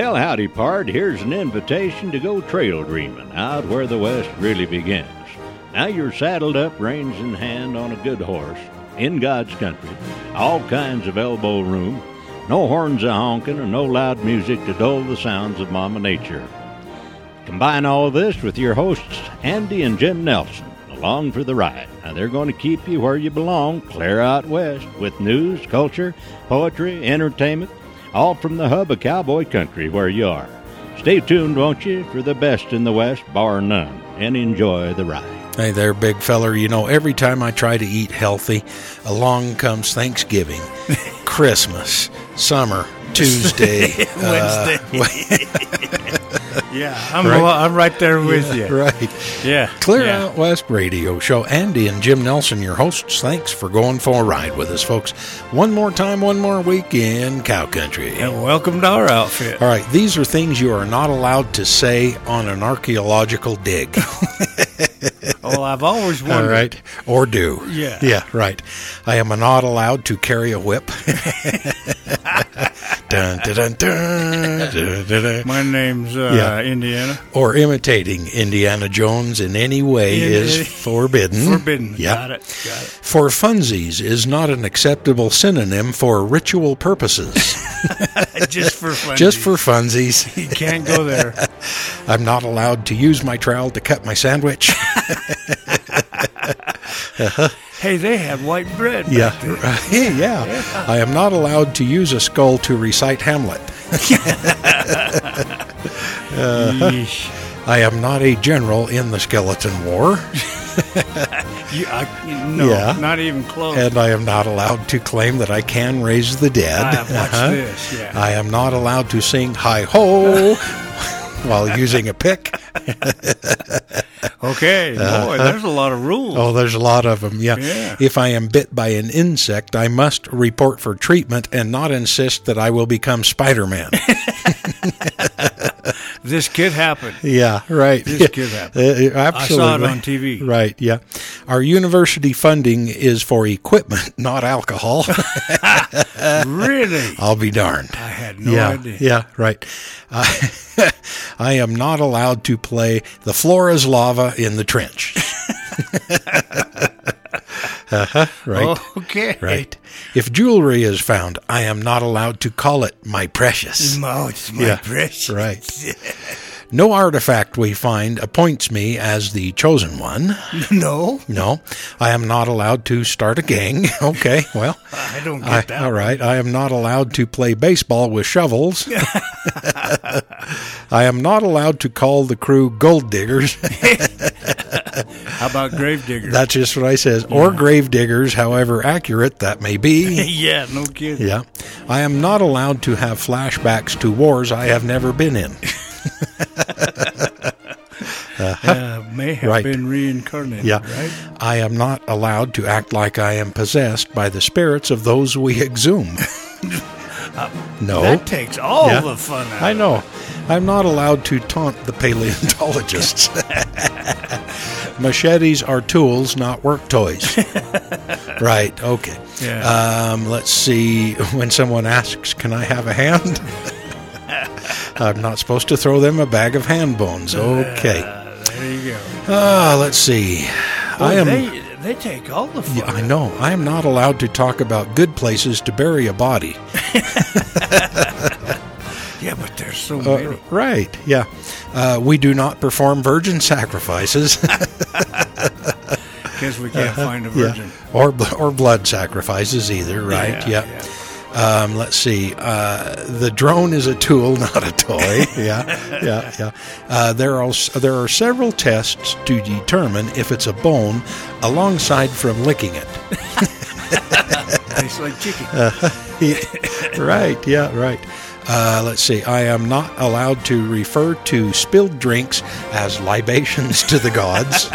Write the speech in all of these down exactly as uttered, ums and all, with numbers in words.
Well, howdy, pard. Here's an invitation to go trail dreaming out where the West really begins. Now you're saddled up, reins in hand, on a good horse, in God's country, all kinds of elbow room, no horns a honking and no loud music to dull the sounds of Mama Nature. Combine all this with your hosts, Andy and Jim Nelson, along for the ride. Now they're going to keep you where you belong, clear out west, with news, culture, poetry, entertainment, all from the hub of cowboy country where you are. Stay tuned, won't you, for the best in the West, bar none, and enjoy the ride. Hey there, big feller. You know, every time I try to eat healthy, along comes Thanksgiving, Christmas, summer, Tuesday, Wednesday. Uh, yeah, I'm right? I'm right there with yeah, you. Right. Yeah. Clear yeah. Out West Radio Show. Andy and Jim Nelson, your hosts. Thanks for going for a ride with us, folks. One more time, one more week in cow country. And welcome to our outfit. All right, these are things you are not allowed to say on an archaeological dig. Well, I've always wondered. All right, or do. Yeah. Yeah, right. I am not allowed to carry a whip. Dun, dun, dun, dun, dun, dun, dun. My name's uh, Yeah. Indiana. Or imitating Indiana Jones in any way In- is forbidden. Forbidden. Yeah. Got it. Got it. For funsies is not an acceptable synonym for ritual purposes. Just for fun. Just for funsies. You can't go there. I'm not allowed to use my trowel to cut my sandwich. Hey, they had white bread. back Yeah. then. Hey, yeah. yeah. I am not allowed to use a skull to recite Hamlet. Yeesh. I am not a general in the Skeleton War. You, I, no, Yeah. not even close. And I am not allowed to claim that I can raise the dead. Ah, watch Uh-huh. this. Yeah. I am not allowed to sing hi-ho while using a pick. Okay. Boy, there's a lot of rules. Oh, there's a lot of them, yeah. Yeah. If I am bit by an insect, I must report for treatment and not insist that I will become Spider-Man. This could happen. Yeah, right. This could happen. Uh, absolutely. I saw it on T V. Right, yeah. Our university funding is for equipment, not alcohol. Really? I'll be darned. I had no yeah, idea. Yeah, right. Uh, I am not allowed to play The Floor is Lava in the Trench. uh-huh, right. Okay. Right. If jewelry is found, I am not allowed to call it my precious. Oh, it's my Yeah, precious. right. No artifact we find appoints me as the chosen one. No, No, I am not allowed to start a gang. Okay, well, I don't get I, that. all right. I am not allowed to play baseball with shovels. I am not allowed to call the crew gold diggers. How about grave diggers? That's just what I says. Or grave diggers, however accurate that may be. Yeah, no kidding. Yeah. I am not allowed to have flashbacks to wars I have never been in. Uh, may have Right. been reincarnated, Yeah. right? I am not allowed to act like I am possessed by the spirits of those we exhume. No. That takes all Yeah. the fun out I of know. I'm not allowed to taunt the paleontologists. Machetes are tools, not work toys. Right, okay. it. Yeah. Um, let's see. When someone asks, can I have a hand? I'm not supposed to throw them a bag of hand bones. Okay. Uh, there you go. Ah, let's see. Boy, I am. They, they take all the fun. Yeah, I know. I am not allowed to talk about good places to bury a body. Yeah, but there's so Uh, many. right, yeah. Uh, we do not perform virgin sacrifices. Because we can't find a Uh-huh. Yeah. virgin. Or, bl- or blood sacrifices either, right? Yeah, Yeah. Um, let's see. Uh, the drone is a tool, not a toy. yeah, yeah, yeah. Uh, there are there are several tests to determine if it's a bone, alongside from licking it. Tastes like chicken. Yeah, right. Yeah. Right. Uh, let's see. I am not allowed to refer to spilled drinks as libations to the gods.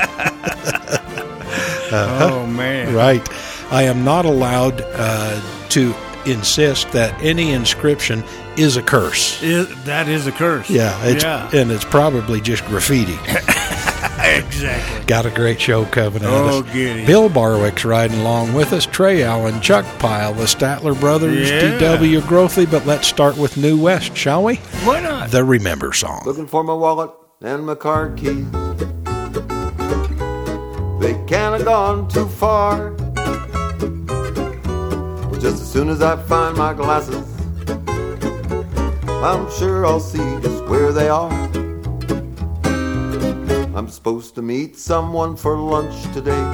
Oh, man. Right. I am not allowed uh, to insist that any inscription is a curse. It, that is a curse. Yeah, it's, yeah. and it's probably just graffiti. Exactly. Got a great show coming at Oh, us. giddy. Bill Barwick's riding along with us. Trey Allen, Chuck Pyle, the Statler Brothers, Yeah. D W Grothy. But let's start with New West, shall we? Why not? The Remember song. Looking for my wallet and my car keys. They can't have gone too far. Just as soon as I find my glasses, I'm sure I'll see just where they are. I'm supposed to meet someone for lunch today,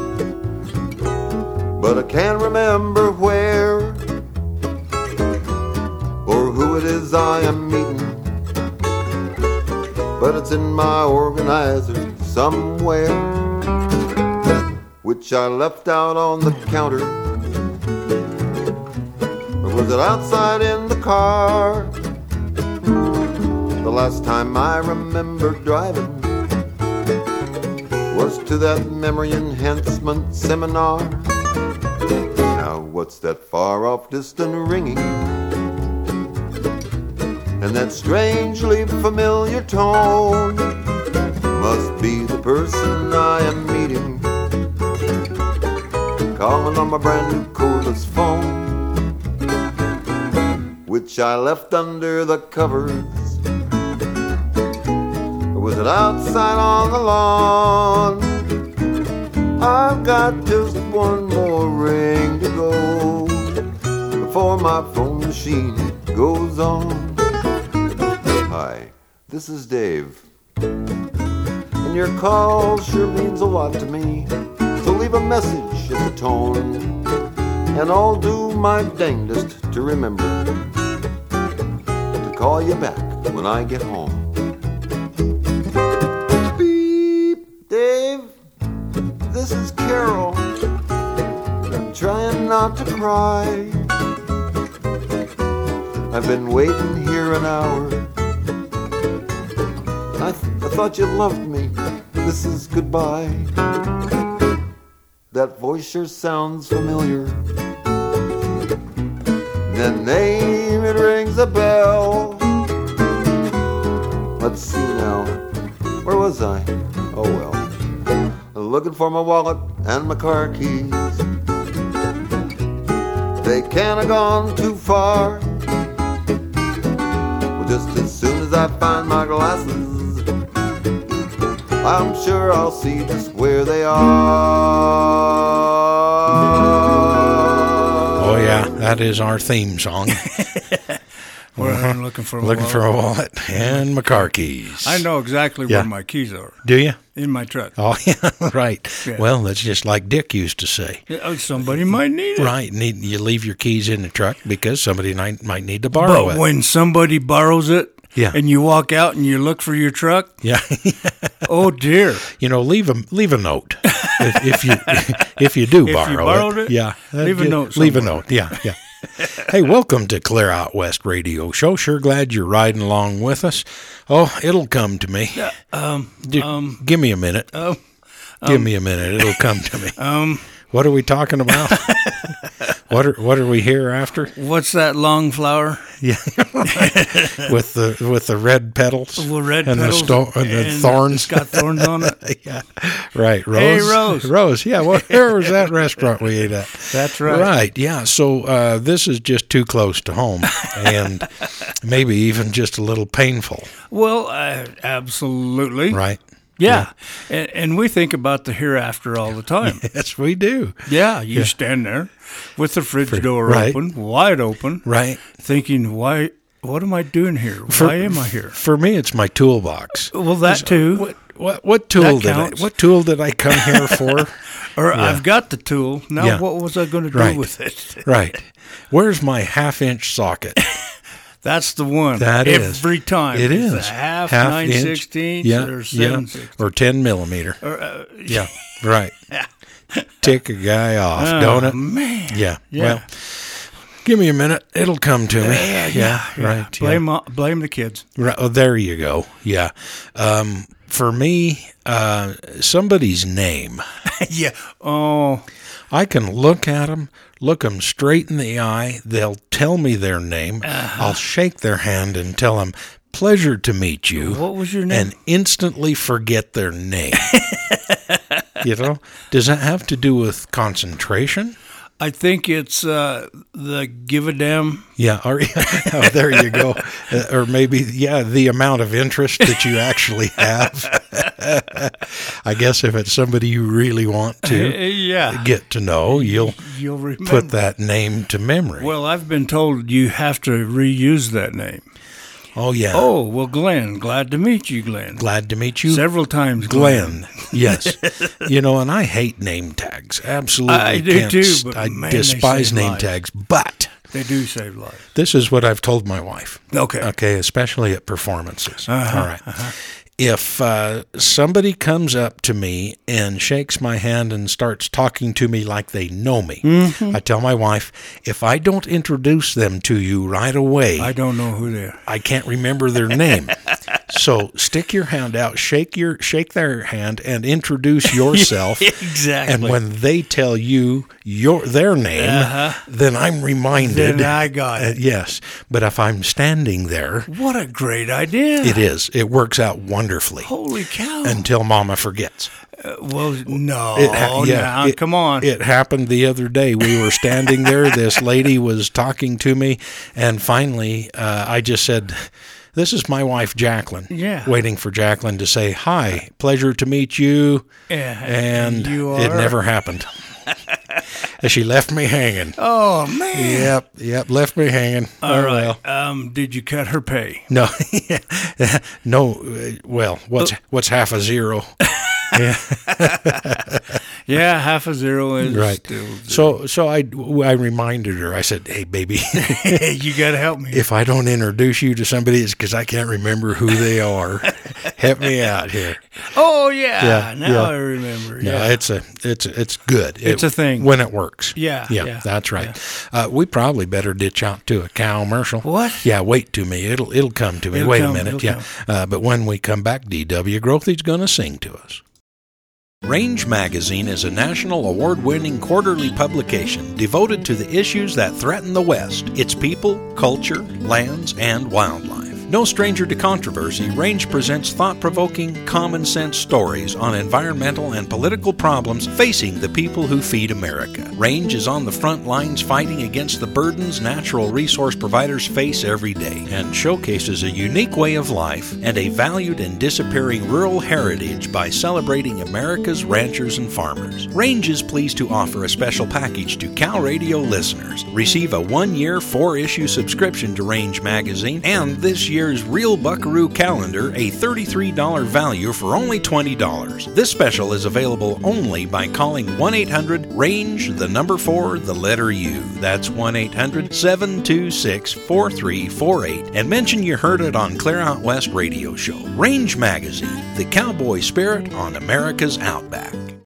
but I can't remember where or who it is I am meeting. But it's in my organizer somewhere, which I left out on the counter. Or was it outside in the car? The last time I remember driving was to that memory enhancement seminar. Now what's that far off distant ringing? And that strangely familiar tone must be the person I am meeting, calling on my brand new cordless phone, which I left under the covers. Or was it outside on the lawn? I've got just one more ring to go before my phone machine goes on. Hi, this is Dave, and your call sure means a lot to me. So leave a message at the tone, and I'll do my dangdest to remember to call you back when I get home. Beep, Dave, this is Carol. I'm trying not to cry. I've been waiting here an hour. I, th- I thought you loved me. This is goodbye. That voice sure sounds familiar. That name, it rings a bell. Let's see now. Where was I? Oh well. Looking for my wallet and my car keys. They can't have gone too far. Well, just as soon as I find my glasses, I'm sure I'll see just where they are. Oh, yeah, that is our theme song. Where I'm looking for my Looking wallet. for a wallet and my car keys. I know exactly Yeah. where my keys are. Do you? In my truck. Oh, yeah, right. Yeah. Well, that's just like Dick used to say. Yeah, oh, somebody might need it. Right, need you leave your keys in the truck because somebody might, might need to borrow But it. when somebody borrows it, Yeah. and you walk out and you look for your truck, Yeah, oh dear. you know, leave a leave a note if, if you if you do If you borrow borrowed it, Yeah, leave a ju- note Leave a somewhere. note. Yeah, yeah. Hey, welcome to Clear Out West Radio Show. Sure glad you're riding along with us. Oh, it'll come to me. Um, Ju- um, give me a minute. um, Give me a minute. It'll come to me. um, What are we talking about? what are what are we here after? what's that long flower? Yeah, with the with the red petals, The red and petals the sto- and the and thorns. It's got thorns on it. Yeah, right. Rose. Hey, Rose. Rose. Yeah. Well, where was that restaurant we ate at? That's right. Right. Yeah. So uh, this is just too close to home, and maybe even just a little painful. Well, uh, absolutely. Right. Yeah. And, and we think about the hereafter all the time. Yes, we do. Yeah, you stand there with the fridge door right. open, wide open, Right. thinking, "Why? What am I doing here? Why am I here?" For me, it's my toolbox. Well, that too. What what what tool That did I counts. what tool did I come here for? Or I've got the tool. Now, Yeah. what was I going to do Right. with it? Right. Where's my half inch socket? That's the one. That is. every time. It It's is a half, Half nine inch. sixteenths, Yeah, or yeah, seven sixteenths. or ten millimeter. Or, uh, Yeah, right. Tick a guy off, oh, don't it? man. Yeah. Yeah. Well, give me a minute. It'll come to me. Yeah, yeah, yeah. right. Blame uh, blame the kids. Yeah. Right. Oh, there you go. Yeah. Um, for me, uh, somebody's name. yeah. Oh, I can look at them, look them straight in the eye. They'll tell me their name. Uh-huh. I'll shake their hand and tell them, "Pleasure to meet you." what was your name? And instantly forget their name. You know, does that have to do with concentration? I think it's uh, the give a damn. Yeah, or, oh, there you go. Uh, or maybe, yeah, the amount of interest that you actually have. I guess if it's somebody you really want to Uh, yeah. get to know, you'll You'll remember. put that name to memory. Well, I've been told you have to reuse that name. Oh, yeah. Oh, well, Glenn. Glad to meet you, Glenn. Glad to meet you. Several times, Glenn. Glenn. Yes. You know, and I hate name tags. Absolutely. I do can't too, st- but I man, they despise save name lives. tags. But They do save lives. this is what I've told my wife. Okay. Okay, especially at performances. Uh-huh, All right. If uh, somebody comes up to me and shakes my hand and starts talking to me like they know me, Mm-hmm. I tell my wife, if I don't introduce them to you right away, I don't know who they are. I can't remember their name. So stick your hand out, shake your shake their hand, and introduce yourself. Exactly. And when they tell you your their name, Uh-huh. then I'm reminded. Then I got Uh, it. yes, but if I'm standing there, What a great idea. it is. It works out wonderfully Holy cow. until Mama forgets. Uh, well, no. It ha- yeah, now, it- come on. It happened the other day. We were standing there. This lady was talking to me, and finally, uh, I just said, "This is my wife, Jacqueline." Yeah. Waiting for Jacqueline to say, "Hi, pleasure to meet you," Yeah, and you it are. never happened. And she left me hanging. Oh, man. Yep, yep, left me hanging. All Oh, right. well. Um, did you cut her pay? No, no. uh, Well, what's what's half a zero? Yeah, half a zero is Right. still zero. So, so I, I reminded her. I said, "Hey, baby, you got to help me. if I don't introduce you to somebody, it's because I can't remember who they are. Help me out here." Oh, yeah. Yeah, now yeah. I remember. No, Yeah. it's a, it's a, it's good. It's a thing. when it works. Yeah, yeah, yeah, that's right. Uh, we probably better ditch out to a commercial. What? Yeah, wait to me. It'll, it'll come to me. It'll wait come, a minute. it'll Yeah, uh, but when we come back, D W Grothy's going to sing to us. Range Magazine is a national award-winning quarterly publication devoted to the issues that threaten the West, its people, culture, lands, and wildlife. No stranger to controversy, Range presents thought-provoking, common-sense stories on environmental and political problems facing the people who feed America. Range is on the front lines fighting against the burdens natural resource providers face every day and showcases a unique way of life and a valued and disappearing rural heritage by celebrating America's ranchers and farmers. Range is pleased to offer a special package to Cal Radio listeners. Receive a one-year, four-issue subscription to Range Magazine and this year's Real Buckaroo Calendar, a thirty-three dollars value for only twenty dollars. This special is available only by calling one eight hundred range, the number four, the letter U. That's one eight hundred seven two six four three four eight and mention you heard it on Clear Out West Radio Show. Range Magazine, the cowboy spirit on America's Outback.